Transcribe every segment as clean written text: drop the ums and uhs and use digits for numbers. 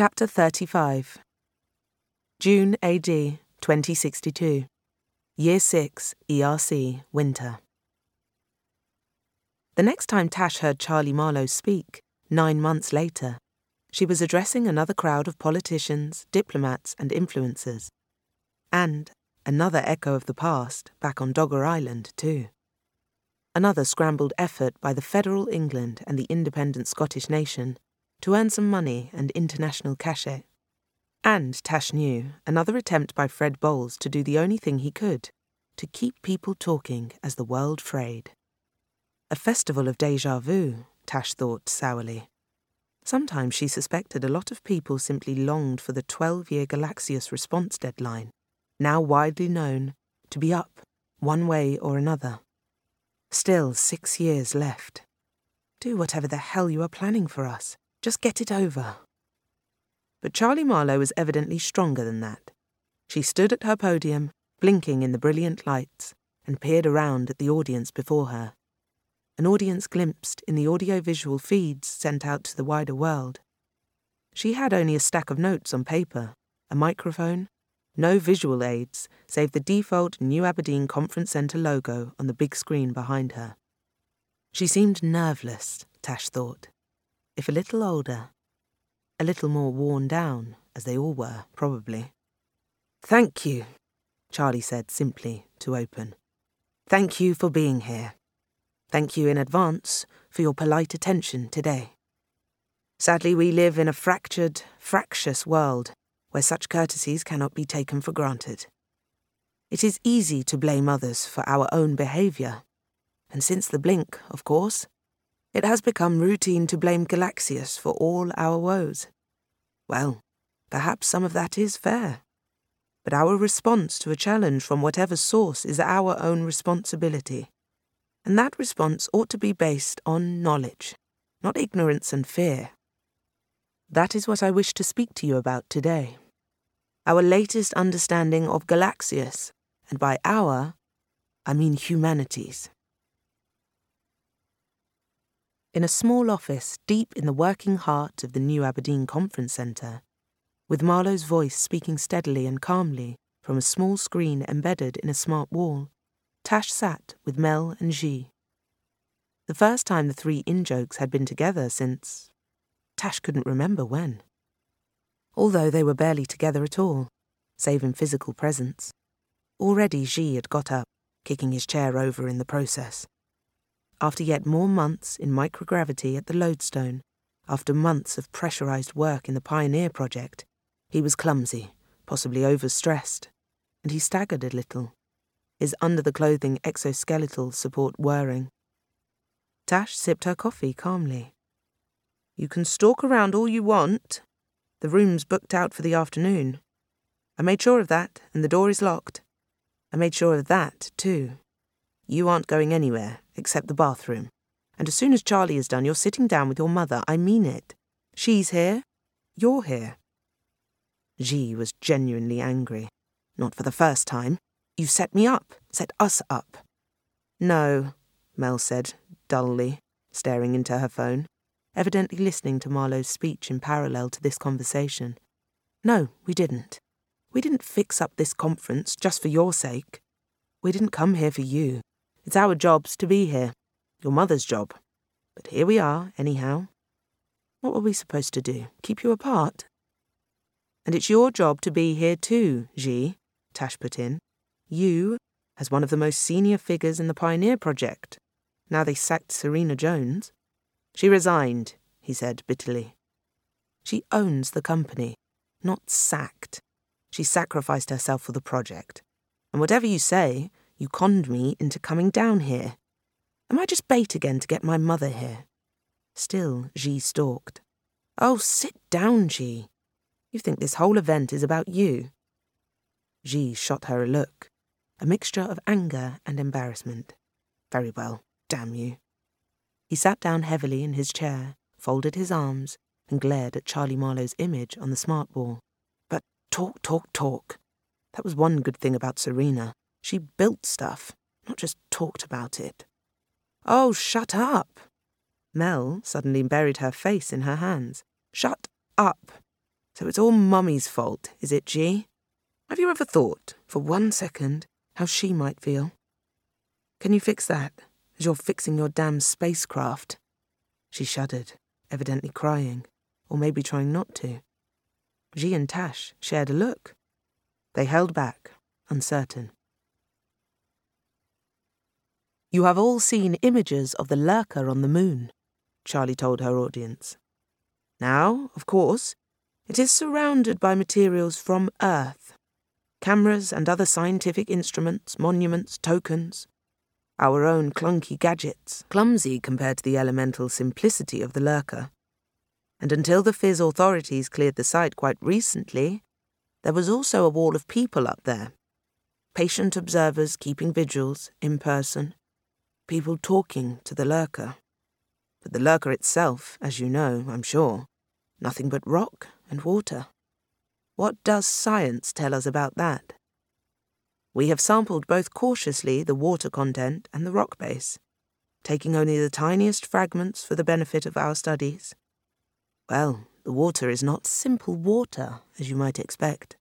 Chapter 35. June AD 2062. Year 6 ERC Winter. The next time Tash heard Charlie Marlowe speak, 9 months later, she was addressing another crowd of politicians, diplomats and influencers. And another echo of the past back on Dogger Island too. Another scrambled effort by the federal England and the independent Scottish nation to earn some money and international cachet. And, Tash knew, another attempt by Fred Bowles to do the only thing he could, to keep people talking as the world frayed. A festival of déjà vu, Tash thought sourly. Sometimes she suspected a lot of people simply longed for the 12-year Galaxius response deadline, now widely known, to be up, one way or another. Still 6 years left. Do whatever the hell you are planning for us. Just get it over. But Charlie Marlowe was evidently stronger than that. She stood at her podium, blinking in the brilliant lights, and peered around at the audience before her. An audience glimpsed in the audio-visual feeds sent out to the wider world. She had only a stack of notes on paper, a microphone, no visual aids, save the default New Aberdeen Conference Centre logo on the big screen behind her. She seemed nerveless, Tash thought. If a little older, a little more worn down, as they all were, probably. "Thank you," Charlie said simply to open. "Thank you for being here. Thank you in advance for your polite attention today. Sadly, we live in a fractured, fractious world where such courtesies cannot be taken for granted. It is easy to blame others for our own behaviour, and since the blink, of course, it has become routine to blame Galaxius for all our woes. Well, perhaps some of that is fair. But our response to a challenge from whatever source is our own responsibility. And that response ought to be based on knowledge, not ignorance and fear. That is what I wish to speak to you about today. Our latest understanding of Galaxius, and by our, I mean humanity's. In a small office deep in the working heart of the New Aberdeen Conference Centre, with Marlowe's voice speaking steadily and calmly from a small screen embedded in a smart wall, Tash sat with Mel and G. The first time the three in-jokes had been together since... Tash couldn't remember when. Although they were barely together at all, save in physical presence. Already G had got up, kicking his chair over in the process. After yet more months in microgravity at the Lodestone, after months of pressurized work in the Pioneer project, he was clumsy, possibly overstressed, and he staggered a little, his under-the-clothing exoskeletal support whirring. Tash sipped her coffee calmly. "You can stalk around all you want. The room's booked out for the afternoon. I made sure of that, and the door is locked. I made sure of that, too. You aren't going anywhere, except the bathroom. And as soon as Charlie is done, you're sitting down with your mother. I mean it. She's here. You're here." G was genuinely angry. "Not for the first time. You set me up. Set us up." "No," Mel said, dully, staring into her phone, evidently listening to Marlowe's speech in parallel to this conversation. "No, we didn't. We didn't fix up this conference just for your sake. We didn't come here for you. It's our jobs to be here. Your mother's job. But here we are, anyhow. What were we supposed to do? Keep you apart?" "And it's your job to be here too, G," Tash put in. "You, as one of the most senior figures in the Pioneer project. Now they sacked Serena Jones." "She resigned," he said bitterly. "She owns the company, not sacked. She sacrificed herself for the project. And whatever you say, you conned me into coming down here. Am I just bait again to get my mother here?" Still, G stalked. "Oh, sit down, G. You think this whole event is about you?" G shot her a look, a mixture of anger and embarrassment. "Very well, damn you." He sat down heavily in his chair, folded his arms, and glared at Charlie Marlowe's image on the smart wall. "But talk. That was one good thing about Serena. She built stuff, not just talked about it." "Oh, shut up." Mel suddenly buried her face in her hands. "Shut up. So it's all Mummy's fault, is it, G? Have you ever thought, for 1 second, how she might feel? Can you fix that, as you're fixing your damn spacecraft? She shuddered, evidently crying, or maybe trying not to. G and Tash shared a look. They held back, uncertain. You have all seen images of the lurker on the moon, Charlie told her audience. Now, of course, it is surrounded by materials from Earth. Cameras and other scientific instruments, monuments, tokens. Our own clunky gadgets, clumsy compared to the elemental simplicity of the lurker. And until the Fizz authorities cleared the site quite recently, there was also a wall of people up there. Patient observers keeping vigils, in person. People talking to the lurker. But the lurker itself, as you know, I'm sure, nothing but rock and water. What does science tell us about that? We have sampled both cautiously the water content and the rock base, taking only the tiniest fragments for the benefit of our studies. Well, the water is not simple water, as you might expect.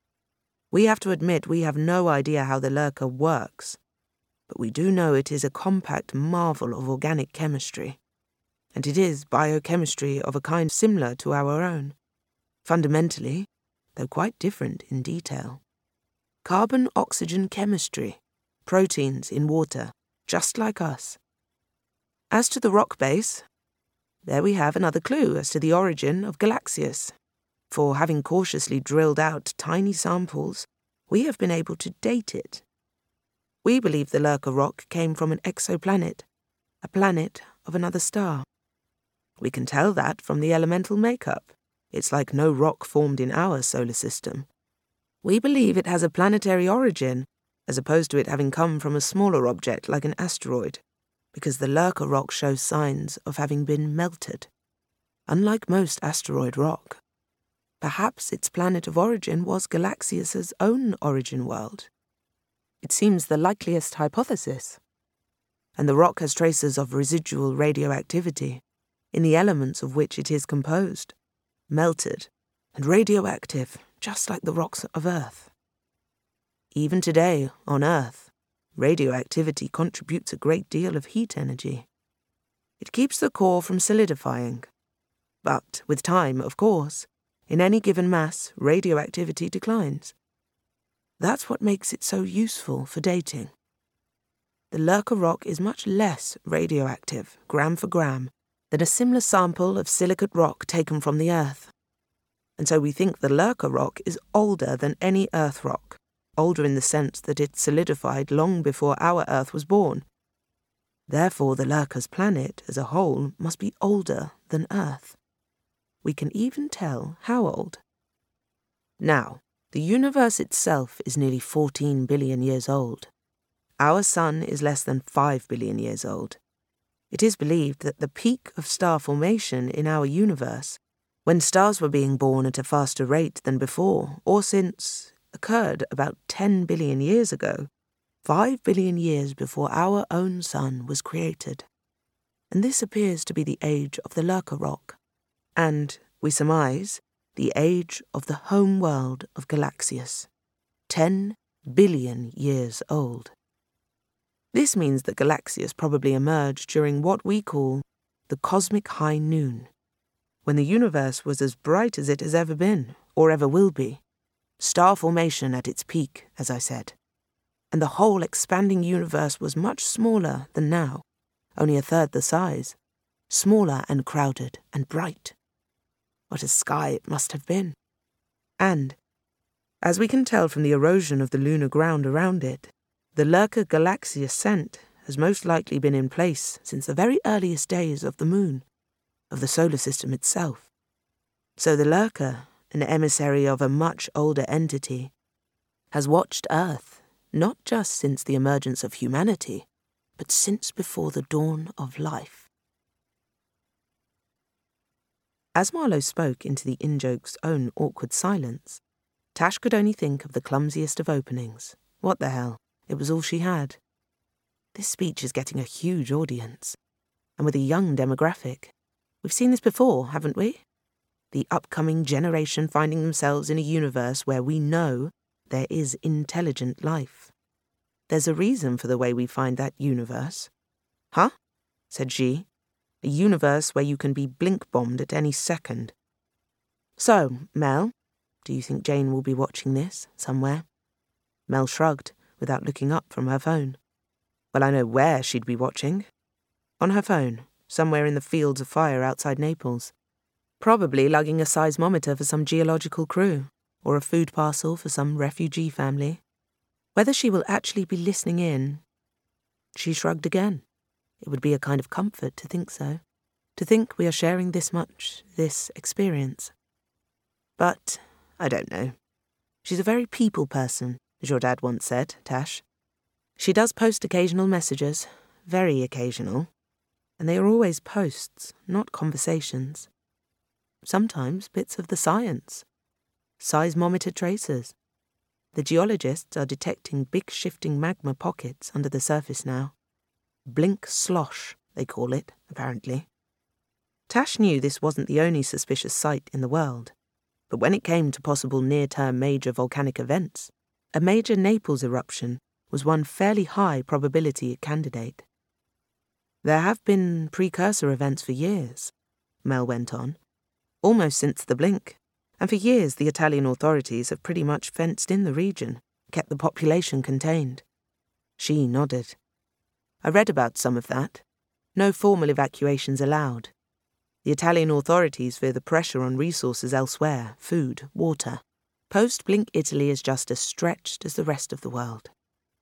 We have to admit we have no idea how the lurker works, but we do know it is a compact marvel of organic chemistry, and it is biochemistry of a kind similar to our own, fundamentally, though quite different in detail. Carbon-oxygen chemistry, proteins in water, just like us. As to the rock base, there we have another clue as to the origin of Galaxius. For having cautiously drilled out tiny samples, we have been able to date it. We believe the lurker rock came from an exoplanet, a planet of another star. We can tell that from the elemental makeup. It's like no rock formed in our solar system. We believe it has a planetary origin, as opposed to it having come from a smaller object like an asteroid, because the lurker rock shows signs of having been melted. Unlike most asteroid rock, perhaps its planet of origin was Galaxius's own origin world. It seems the likeliest hypothesis. And the rock has traces of residual radioactivity, in the elements of which it is composed, melted and radioactive, just like the rocks of Earth. Even today, on Earth, radioactivity contributes a great deal of heat energy. It keeps the core from solidifying. But with time, of course, in any given mass, radioactivity declines. That's what makes it so useful for dating. The lurker rock is much less radioactive, gram for gram, than a similar sample of silicate rock taken from the Earth. And so we think the lurker rock is older than any Earth rock, older in the sense that it solidified long before our Earth was born. Therefore, the lurker's planet as a whole must be older than Earth. We can even tell how old. Now, the universe itself is nearly 14 billion years old. Our sun is less than 5 billion years old. It is believed that the peak of star formation in our universe, when stars were being born at a faster rate than before or since, occurred about 10 billion years ago, 5 billion years before our own sun was created. And this appears to be the age of the lurker rock, and, we surmise, the age of the home world of Galaxius, 10 billion years old. This means that Galaxius probably emerged during what we call the cosmic high noon, when the universe was as bright as it has ever been, or ever will be. Star formation at its peak, as I said. And the whole expanding universe was much smaller than now, only a third the size. Smaller and crowded and bright. What a sky it must have been. And, as we can tell from the erosion of the lunar ground around it, the lurker Galaxius scent has most likely been in place since the very earliest days of the moon, of the solar system itself. So the lurker, an emissary of a much older entity, has watched Earth, not just since the emergence of humanity, but since before the dawn of life. As Marlowe spoke into the in-joke's own awkward silence, Tash could only think of the clumsiest of openings. What the hell? It was all she had. This speech is getting a huge audience, and with a young demographic. We've seen this before, haven't we? the upcoming generation finding themselves in a universe where we know there is intelligent life. There's a reason for the way we find that universe. Huh? Said Xi. A universe where you can be blink-bombed at any second. So, Mel, do you think Jane will be watching this somewhere? Mel shrugged, without looking up from her phone. Well, I know where she'd be watching. On her phone, somewhere in the fields of fire outside Naples. Probably lugging a seismometer for some geological crew, or a food parcel for some refugee family. Whether she will actually be listening in... She shrugged again. It would be a kind of comfort to think so. To think we are sharing this much, this experience. But, I don't know. She's a very people person, as your dad once said, Tash. She does post occasional messages, very occasional, and they are always posts, not conversations. Sometimes bits of the science. Seismometer tracers. The geologists are detecting big shifting magma pockets under the surface now. Blink slosh, they call it, apparently. Tash knew this wasn't the only suspicious site in the world, but when it came to possible near-term major volcanic events, a major Naples eruption was one fairly high probability candidate. There have been precursor events for years, Mel went on, almost since the blink, and for years the Italian authorities have pretty much fenced in the region, kept the population contained. She nodded. I read about some of that. No formal evacuations allowed. The Italian authorities fear the pressure on resources elsewhere, food, water. Post-blink Italy is just as stretched as the rest of the world.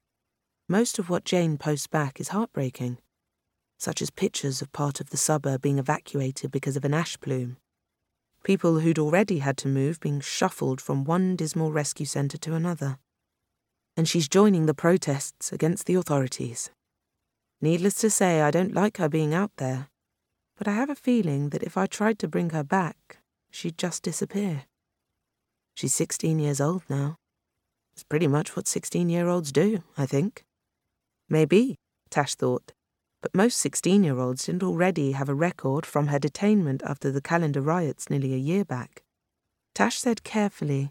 Most of what Jane posts back is heartbreaking, such as pictures of part of the suburb being evacuated because of an ash plume. People who'd already had to move being shuffled from one dismal rescue centre to another. And she's joining the protests against the authorities. Needless to say, I don't like her being out there, but I have a feeling that if I tried to bring her back, she'd just disappear. She's 16 years old now. It's pretty much what 16-year-olds do, I think. Maybe, Tash thought, but most 16-year-olds didn't already have a record from her detainment after the calendar riots nearly a year back. Tash said carefully,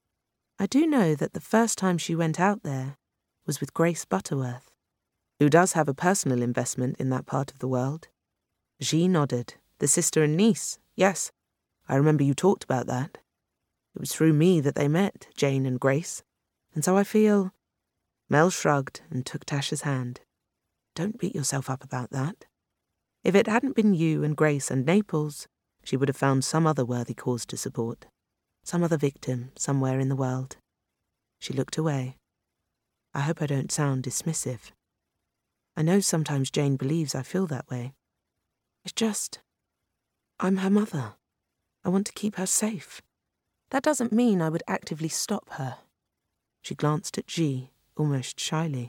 I do know that the first time she went out there was with Grace Butterworth, who does have a personal investment in that part of the world. Xi nodded. The sister and niece, yes. I remember you talked about that. It was through me that they met, Jane and Grace, and so I feel... Mel shrugged and took Tash's hand. Don't beat yourself up about that. If it hadn't been you and Grace and Naples, she would have found some other worthy cause to support, some other victim somewhere in the world. She looked away. I hope I don't sound dismissive. I know sometimes Jane believes I feel that way. It's just... I'm her mother. I want to keep her safe. That doesn't mean I would actively stop her. She glanced at Xi, almost shyly.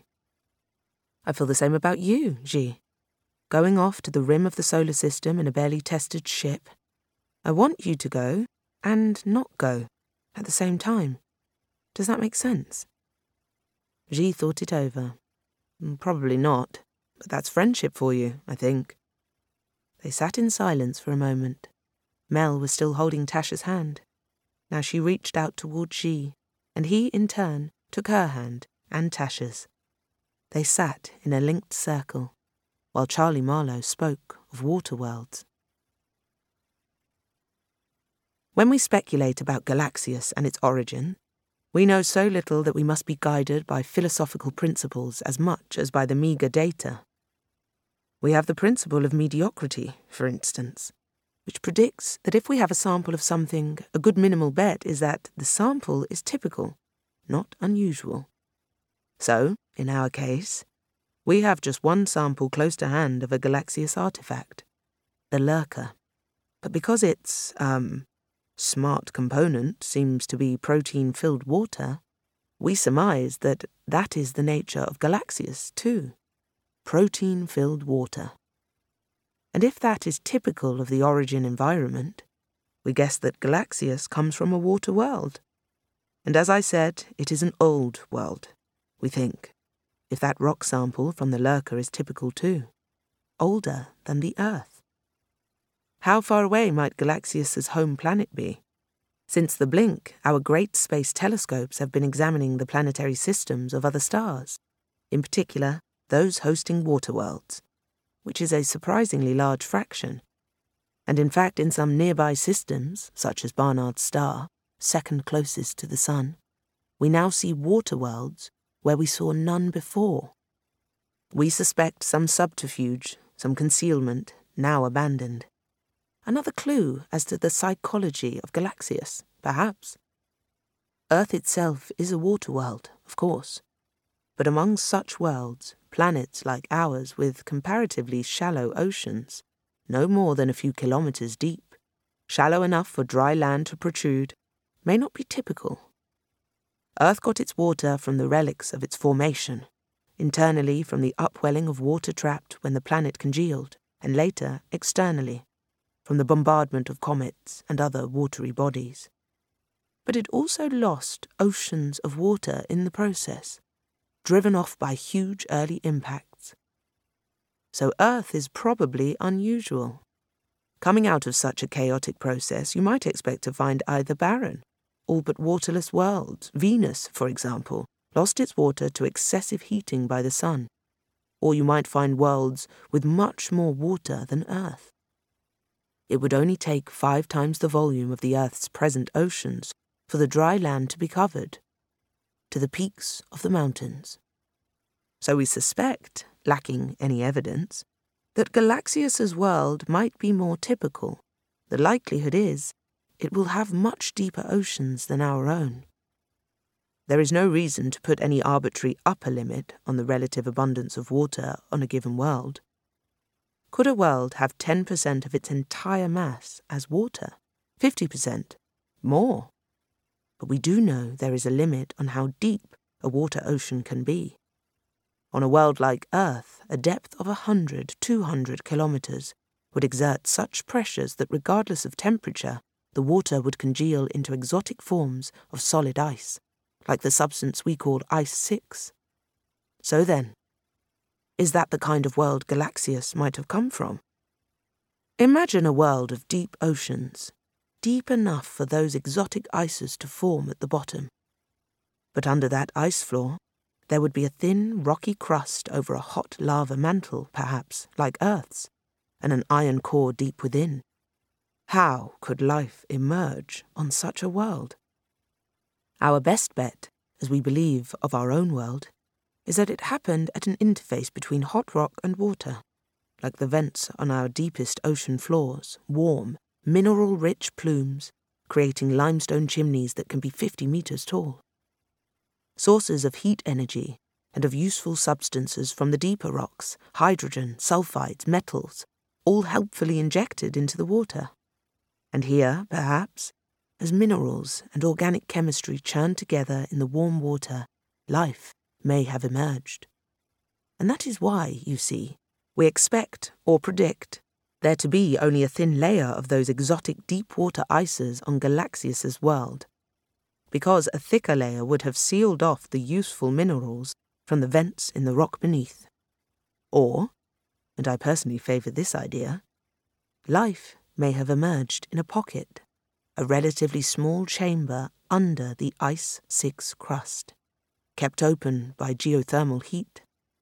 I feel the same about you, Xi. Going off to the rim of the solar system in a barely tested ship. I want you to go, and not go, at the same time. Does that make sense? Xi thought it over. Probably not, but that's friendship for you, I think. They sat in silence for a moment. Mel was still holding Tasha's hand. Now she reached out toward Xi, and he, in turn, took her hand and Tasha's. They sat in a linked circle, while Charlie Marlowe spoke of water worlds. When we speculate about Galaxius and its origin, we know so little that we must be guided by philosophical principles as much as by the meagre data. We have the principle of mediocrity, for instance, which predicts that if we have a sample of something, a good minimal bet is that the sample is typical, not unusual. So, in our case, we have just one sample close to hand of a Galaxius artifact, the Lurker. But because its, smart component seems to be protein-filled water, we surmise that that is the nature of Galaxius, too. Protein-filled water. And if that is typical of the origin environment, we guess that Galaxius comes from a water world. And as I said, it is an old world, we think, if that rock sample from the Lurker is typical too. Older than the Earth. How far away might Galaxius's home planet be? Since the blink, our great space telescopes have been examining the planetary systems of other stars, in particular those hosting water worlds, which is a surprisingly large fraction. And in fact, in some nearby systems, such as Barnard's star, second closest to the Sun, we now see water worlds where we saw none before. We suspect some subterfuge, some concealment, now abandoned. Another clue as to the psychology of Galaxius, perhaps. Earth itself is a water world, of course. But among such worlds, planets like ours with comparatively shallow oceans, no more than a few kilometers deep, shallow enough for dry land to protrude, may not be typical. Earth got its water from the relics of its formation, internally from the upwelling of water trapped when the planet congealed, and later, externally, from the bombardment of comets and other watery bodies. But it also lost oceans of water in the process, driven off by huge early impacts. So Earth is probably unusual. Coming out of such a chaotic process, you might expect to find either barren, all but waterless worlds. Venus, for example, lost its water to excessive heating by the sun. Or you might find worlds with much more water than Earth. It would only take 5 times the volume of the Earth's present oceans for the dry land to be covered, to the peaks of the mountains. So we suspect, lacking any evidence, that Galaxius's world might be more typical. The likelihood is it will have much deeper oceans than our own. There is no reason to put any arbitrary upper limit on the relative abundance of water on a given world. Could a world have 10% of its entire mass as water? 50%? More? But we do know there is a limit on how deep a water ocean can be. On a world like Earth, a depth of 100, 200 kilometers would exert such pressures that regardless of temperature, the water would congeal into exotic forms of solid ice, like the substance we call Ice-6. So then, is that the kind of world Galaxius might have come from? Imagine a world of deep oceans, deep enough for those exotic ices to form at the bottom. But under that ice floor, there would be a thin, rocky crust over a hot lava mantle, perhaps, like Earth's, and an iron core deep within. How could life emerge on such a world? Our best bet, as we believe of our own world, is that it happened at an interface between hot rock and water, like the vents on our deepest ocean floors, warm, mineral-rich plumes, creating limestone chimneys that can be 50 meters tall. Sources of heat energy and of useful substances from the deeper rocks, hydrogen, sulfides, metals, all helpfully injected into the water. And here, perhaps, as minerals and organic chemistry churned together in the warm water, life may have emerged. And that is why, you see, we expect or predict there to be only a thin layer of those exotic deep-water ices on Galaxius's world, because a thicker layer would have sealed off the useful minerals from the vents in the rock beneath. Or, and I personally favour this idea, life may have emerged in a pocket, a relatively small chamber under the Ice-6 crust, kept open by geothermal heat.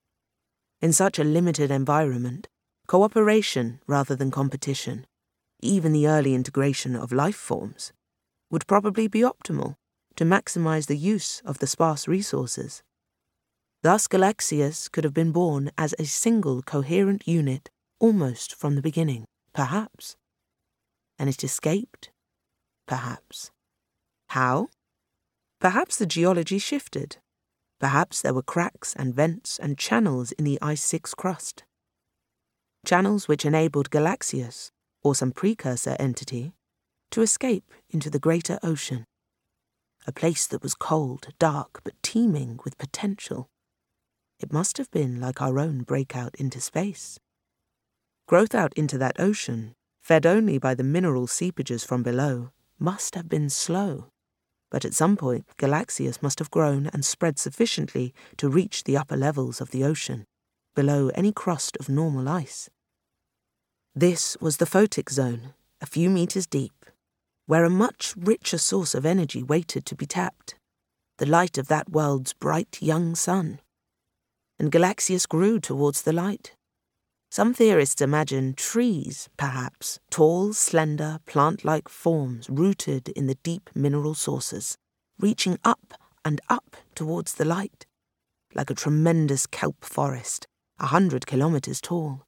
In such a limited environment, cooperation rather than competition, even the early integration of life forms, would probably be optimal to maximize the use of the sparse resources. Thus Galaxius could have been born as a single coherent unit almost from the beginning, perhaps. And it escaped? Perhaps. How? Perhaps the geology shifted. Perhaps there were cracks and vents and channels in the Ice-6 crust. Channels which enabled Galaxius, or some precursor entity, to escape into the greater ocean. A place that was cold, dark, but teeming with potential. It must have been like our own breakout into space. Growth out into that ocean, fed only by the mineral seepages from below, must have been slow. But at some point, Galaxius must have grown and spread sufficiently to reach the upper levels of the ocean, below any crust of normal ice. This was the photic zone, a few meters deep, where a much richer source of energy waited to be tapped, the light of that world's bright young sun. And Galaxius grew towards the light. Some theorists imagine trees, perhaps, tall, slender, plant-like forms rooted in the deep mineral sources, reaching up and up towards the light, like a tremendous kelp forest, 100 kilometers tall.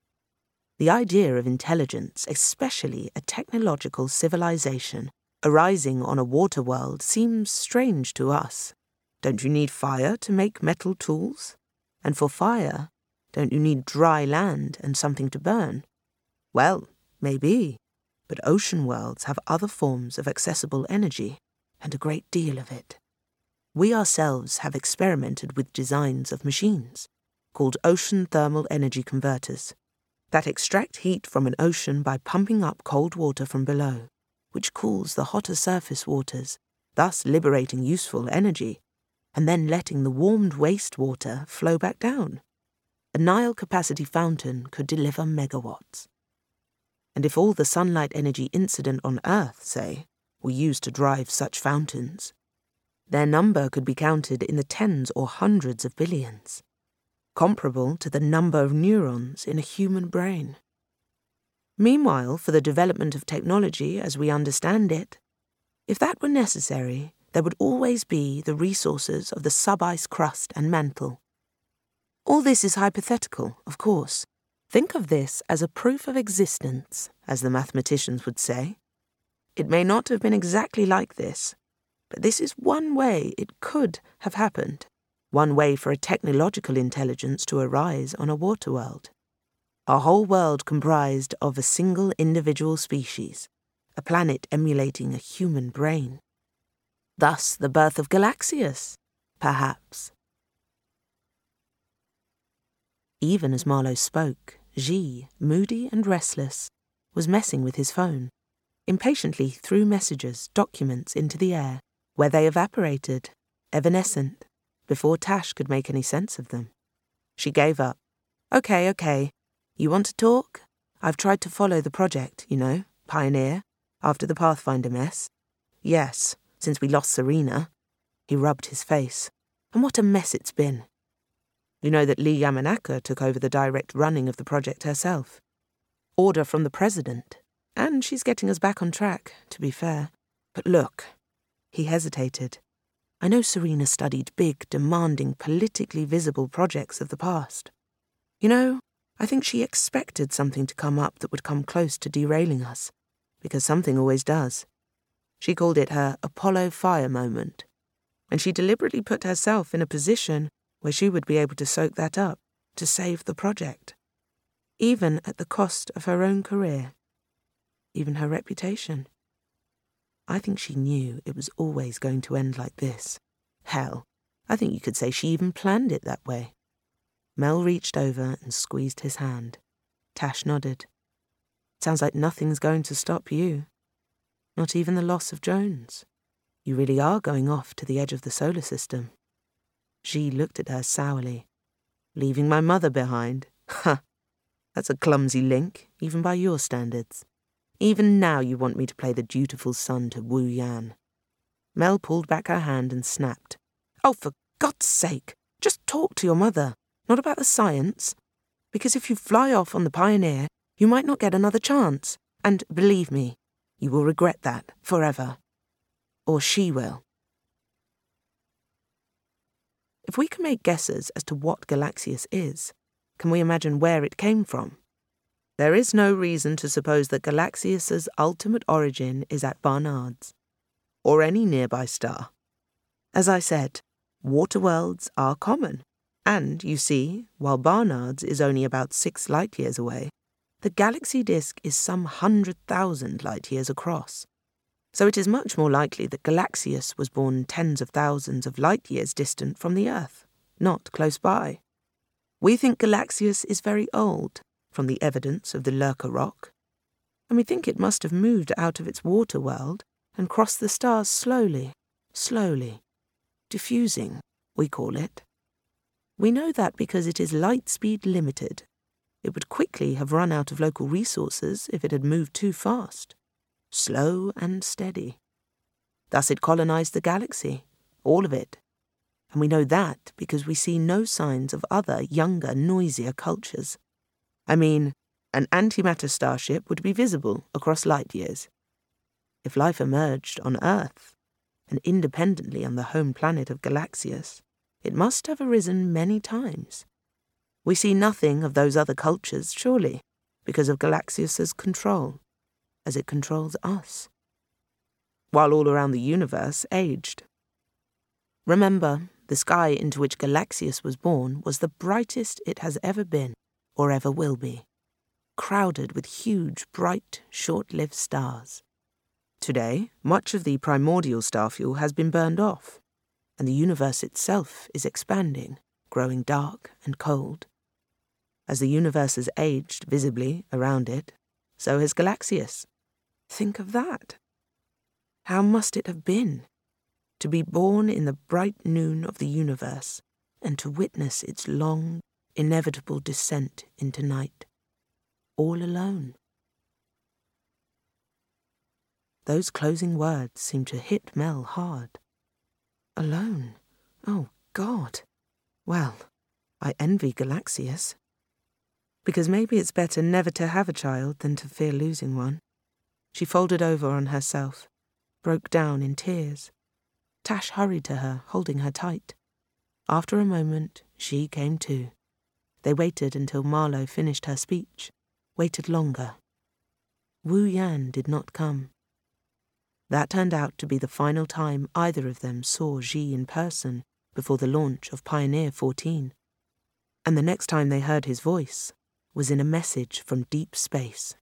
The idea of intelligence, especially a technological civilization, arising on a water world seems strange to us. Don't you need fire to make metal tools? And for fire, don't you need dry land and something to burn? Well, maybe, but ocean worlds have other forms of accessible energy, and a great deal of it. We ourselves have experimented with designs of machines, called ocean thermal energy converters, that extract heat from an ocean by pumping up cold water from below, which cools the hotter surface waters, thus liberating useful energy, and then letting the warmed wastewater flow back down. A Nile-capacity fountain could deliver megawatts. And if all the sunlight energy incident on Earth, say, were used to drive such fountains, their number could be counted in the tens or hundreds of billions, comparable to the number of neurons in a human brain. Meanwhile, for the development of technology as we understand it, if that were necessary, there would always be the resources of the sub-ice crust and mantle. All this is hypothetical, of course. Think of this as a proof of existence, as the mathematicians would say. It may not have been exactly like this, but this is one way it could have happened, one way for a technological intelligence to arise on a water world. A whole world comprised of a single individual species, a planet emulating a human brain. Thus the birth of Galaxius, perhaps. Even as Marlowe spoke, G, moody and restless, was messing with his phone, impatiently threw messages, documents into the air, where they evaporated, evanescent, before Tash could make any sense of them. She gave up. Okay. You want to talk? I've tried to follow the project, Pioneer, after the Pathfinder mess. Yes, since we lost Serena. He rubbed his face. And what a mess it's been. You know that Lee Yamanaka took over the direct running of the project herself. Order from the president. And she's getting us back on track, to be fair. But look, he hesitated. I know Serena studied big, demanding, politically visible projects of the past. I think she expected something to come up that would come close to derailing us, because something always does. She called it her Apollo fire moment, and she deliberately put herself in a position where she would be able to soak that up, to save the project, even at the cost of her own career, even her reputation. I think she knew it was always going to end like this. Hell, I think you could say she even planned it that way. Mel reached over and squeezed his hand. Tash nodded. Sounds like nothing's going to stop you. Not even the loss of Jones. You really are going off to the edge of the solar system. She looked at her sourly. Leaving my mother behind? Ha! That's a clumsy link, even by your standards. Even now you want me to play the dutiful son to Wu Yan. Mel pulled back her hand and snapped. Oh, for God's sake, just talk to your mother, not about the science. Because if you fly off on the Pioneer, you might not get another chance. And believe me, you will regret that forever. Or she will. If we can make guesses as to what Galaxius is, can we imagine where it came from? There is no reason to suppose that Galaxius's ultimate origin is at Barnard's, or any nearby star. As I said, water worlds are common, and, you see, while Barnard's is only about 6 light-years away, the galaxy disk is some 100,000 light-years across. So it is much more likely that Galaxius was born tens of thousands of light-years distant from the Earth, not close by. We think Galaxius is very old, from the evidence of the Lurker Rock, and we think it must have moved out of its water world and crossed the stars slowly, diffusing, we call it. We know that because it is light-speed limited, It would quickly have run out of local resources if it had moved too fast. Slow and steady. Thus it colonized the galaxy, all of it. And we know that because we see no signs of other, younger, noisier cultures. I mean, an antimatter starship would be visible across light years. If life emerged on Earth, and independently on the home planet of Galaxius, it must have arisen many times. We see nothing of those other cultures, surely, because of Galaxius's control, as it controls us, while all around the universe aged. Remember, the sky into which Galaxius was born was the brightest it has ever been, or ever will be, crowded with huge, bright, short-lived stars. Today, much of the primordial star fuel has been burned off, and the universe itself is expanding, growing dark and cold. As the universe has aged visibly around it, so has Galaxius. Think of that. How must it have been to be born in the bright noon of the universe and to witness its long, inevitable descent into night, all alone? Those closing words seemed to hit Mel hard. Alone? Oh, God. Well, I envy Galaxius. Because maybe it's better never to have a child than to fear losing one. She folded over on herself, broke down in tears. Tash hurried to her, holding her tight. After a moment, she came too. They waited until Marlowe finished her speech, waited longer. Wu Yan did not come. That turned out to be the final time either of them saw Xi in person before the launch of Pioneer 14. And the next time they heard his voice was in a message from deep space.